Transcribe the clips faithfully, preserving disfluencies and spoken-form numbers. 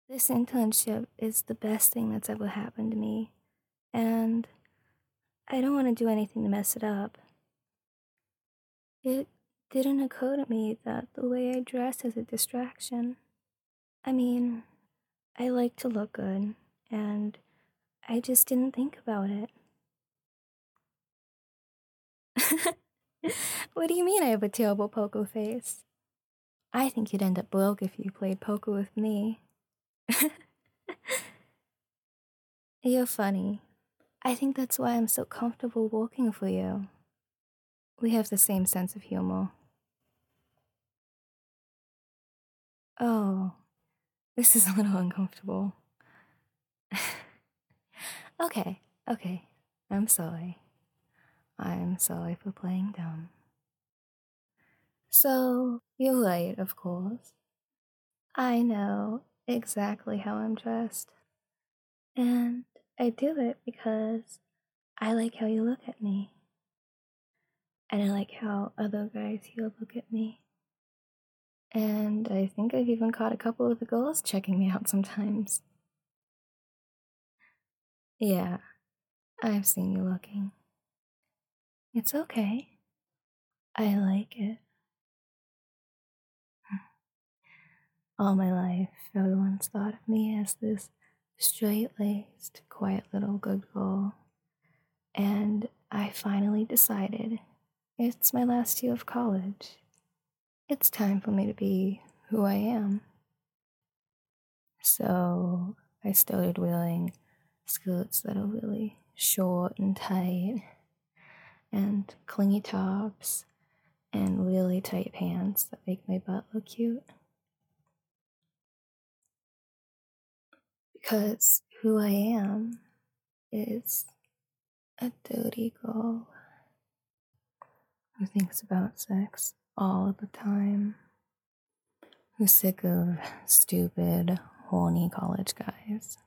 This internship is the best thing that's ever happened to me, and I don't want to do anything to mess it up. It didn't occur to me that the way I dress is a distraction. I mean, I like to look good, and I just didn't think about it. What do you mean I have a terrible poker face? I think you'd end up broke if you played poker with me. You're funny. I think that's why I'm so comfortable working for you. We have the same sense of humor. Oh, this is a little uncomfortable. Okay, okay. I'm sorry. I'm sorry for playing dumb. So, you're right, of course. I know exactly how I'm dressed. And I do it because I like how you look at me. And I like how other guys here look at me. And I think I've even caught a couple of the girls checking me out sometimes. Yeah, I've seen you looking. It's okay. I like it. All my life, everyone's thought of me as this straight-laced, quiet little good girl. And I finally decided it's my last year of college. It's time for me to be who I am. So I started wearing skirts that are really short and tight, and clingy tops, and really tight pants that make my butt look cute. Because who I am is a dirty girl who thinks about sex all the time, who's sick of stupid, horny college guys.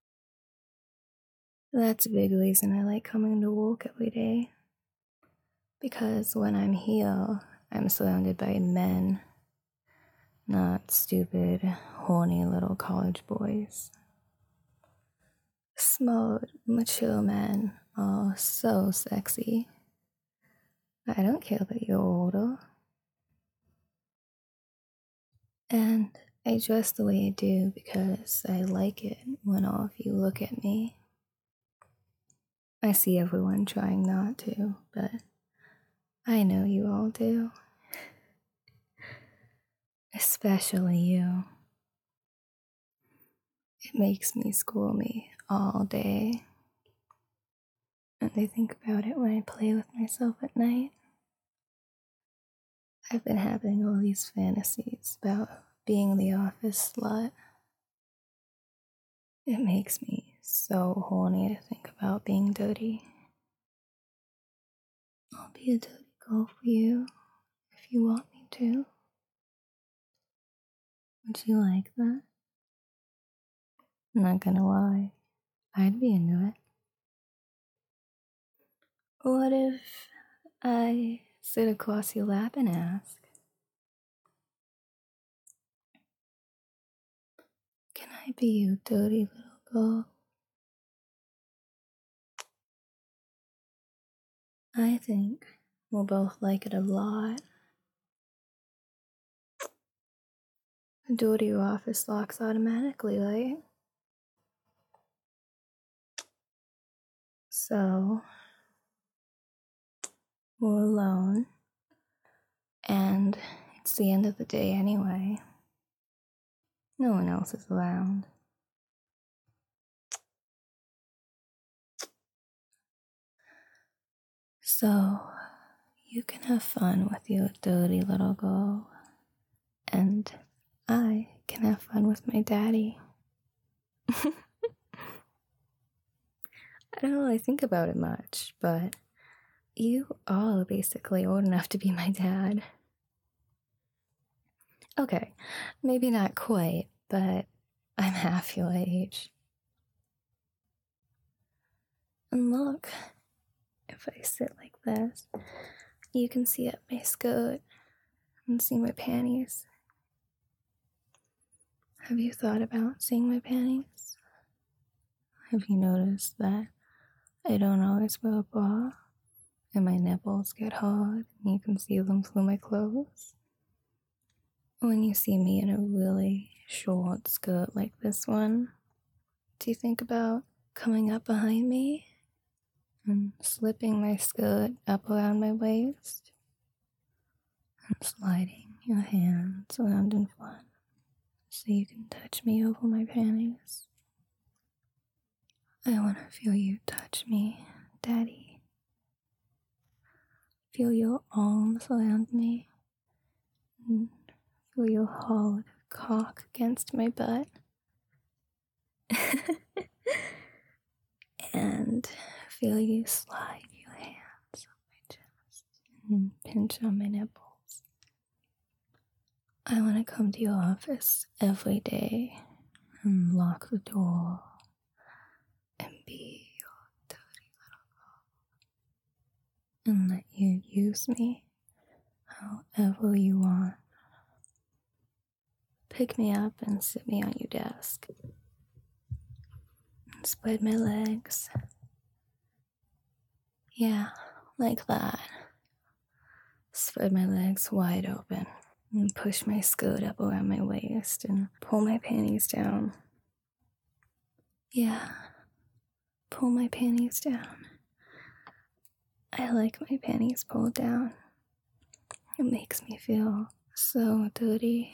That's a big reason I like coming to work every day. Because when I'm here, I'm surrounded by men, not stupid, horny little college boys. Smart, mature men are so sexy. I don't care that you're older. And I dress the way I do because I like it when all of you look at me. I see everyone trying not to, but I know you all do. Especially you. It makes me squirmy all day. And I think about it when I play with myself at night. I've been having all these fantasies about being the office slut. It makes me so horny to think about being dirty. I'll be a dirty girl for you if you want me to. Would you like that? I'm not gonna lie, I'd be into it. What if I sit across your lap and ask, can I be your dirty little girl? I think we'll both like it a lot. The door to your office locks automatically, right? So, we're alone, and it's the end of the day anyway. No one else is around. So, you can have fun with your dirty little girl, and I can have fun with my daddy. I don't really think about it much, but you are basically old enough to be my dad. Okay, maybe not quite, but I'm half your age. And look, if I sit like this, you can see up my skirt and see my panties. Have you thought about seeing my panties? Have you noticed that I don't always wear a bra and my nipples get hard and you can see them through my clothes? When you see me in a really short skirt like this one, do you think about coming up behind me and slipping my skirt up around my waist and sliding your hands around in front so you can touch me over my panties? I want to feel you touch me, Daddy. Feel your arms around me and feel your hard cock against my butt. And feel you slide your hands on my chest and pinch on my nipples. I want to come to your office every day and lock the door and be your dirty little girl and let you use me however you want. Pick me up and sit me on your desk. And spread my legs. Yeah, like that. Spread my legs wide open and push my skirt up around my waist and pull my panties down. Yeah, pull my panties down. I like my panties pulled down. It makes me feel so dirty.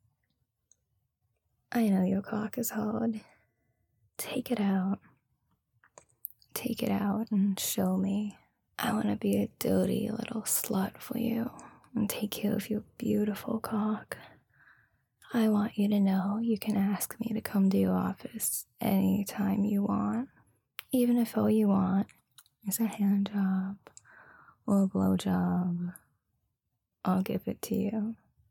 I know your cock is hard. Take it out. Take it out and show me. I want to be a dirty little slut for you and take care of your beautiful cock. I want you to know you can ask me to come to your office anytime you want. Even if all you want is a hand job or a blow job, I'll give it to you.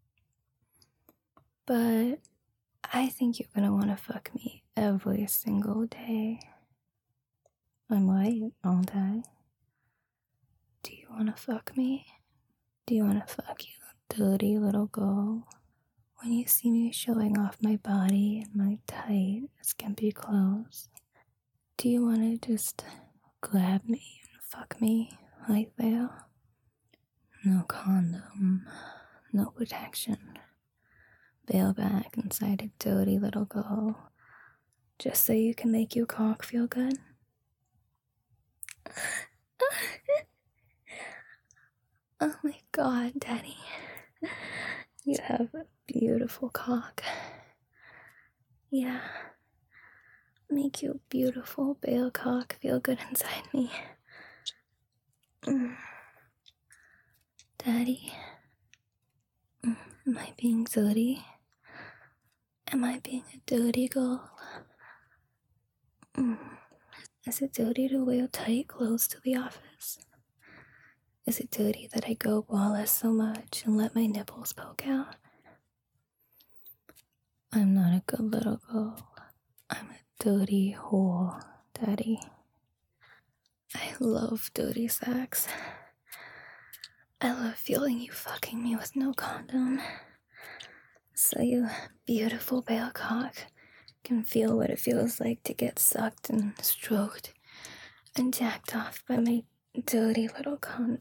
But I think you're gonna want to fuck me every single day. I'm right, aren't I? Do you want to fuck me? Do you want to fuck you, dirty little girl? When you see me showing off my body and my tight, skimpy clothes, do you want to just grab me and fuck me right there? No condom, no protection. Bail back inside a dirty little girl, just so you can make your cock feel good. Oh my God, Daddy. You have a beautiful cock. Yeah. Make your beautiful bail cock feel good inside me. Mm. Daddy. Mm. Am I being dirty? Am I being a dirty girl? Mm. Is it dirty to wear tight clothes to the office? Is it dirty that I go braless so much and let my nipples poke out? I'm not a good little girl. I'm a dirty whore, Daddy. I love dirty sex. I love feeling you fucking me with no condom. So you beautiful bail cock can feel what it feels like to get sucked and stroked and jacked off by my dirty little cunt.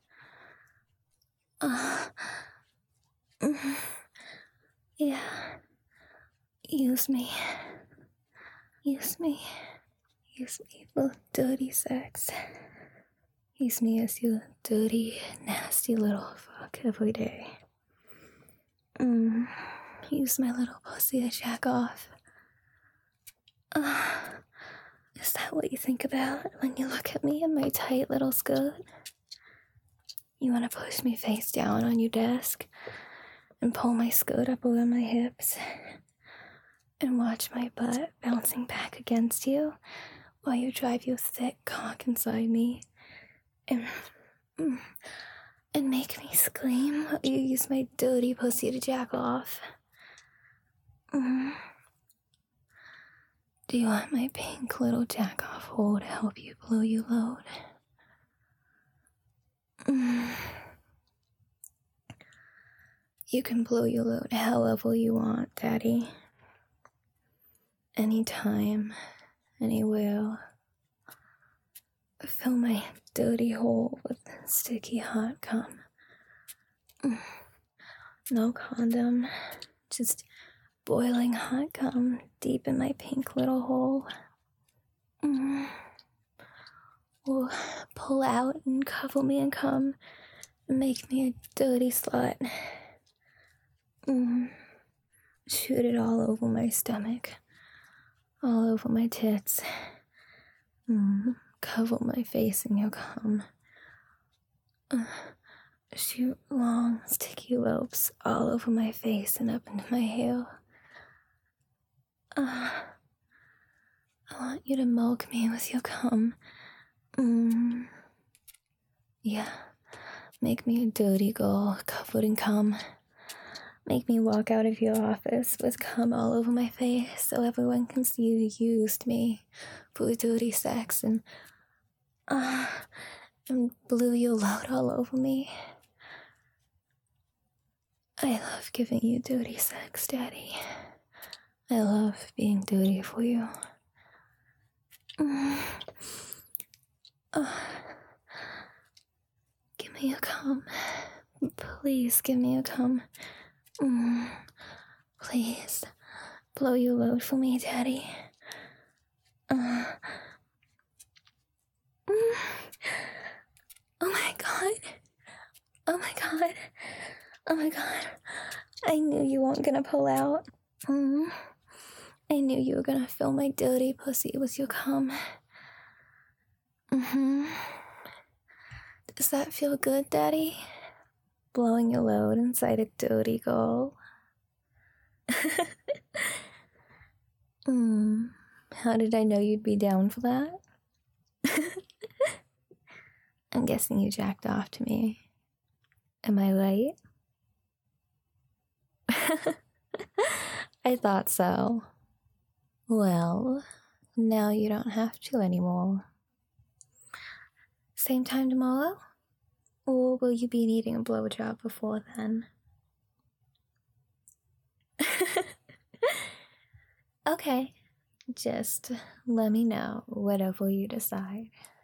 Uh, mm, yeah. Use me. Use me. Use me for dirty sex. Use me as your dirty, nasty little fuck every day. Mm, use my little pussy to jack off. Uh, is that what you think about when you look at me in my tight little skirt? You want to push me face down on your desk and pull my skirt up over my hips and watch my butt bouncing back against you while you drive your thick cock inside me and, mm, and make me scream while you use my dirty pussy to jack off. Mm. Do you want my pink little jack-off hole to help you blow your load? Mm. You can blow your load however you want, Daddy. anytime, anywhere. Fill my dirty hole with sticky hot cum. No condom, just boiling hot cum deep in my pink little hole. Mm. Or pull out and cover me in cum and make me a dirty slut. Mm. Shoot it all over my stomach, all over my tits. Mm. Cover my face in your cum. Uh, shoot long, sticky ropes all over my face and up into my hair. Uh, I want you to milk me with your cum. Mm. Yeah. Make me a dirty girl covered in cum. Make me walk out of your office with cum all over my face so everyone can see you used me for dirty sex and uh, and blew your load all over me. I love giving you dirty sex, Daddy. I love being dirty for you. Mm. Uh, give me a cum. Please give me a cum. Mm. Please. Blow your load for me, Daddy. Uh. Mm. Oh my god. Oh my god. Oh my god. I knew you weren't gonna pull out. Mm. I knew you were gonna fill my dirty pussy with your cum. Mm-hmm. Does that feel good, Daddy? Blowing your load inside a dirty girl. Hmm. How did I know you'd be down for that? I'm guessing you jacked off to me. Am I right? I thought so. Well, now you don't have to anymore. Same time tomorrow? Or will you be needing a blowjob before then? Okay, just let me know whatever you decide.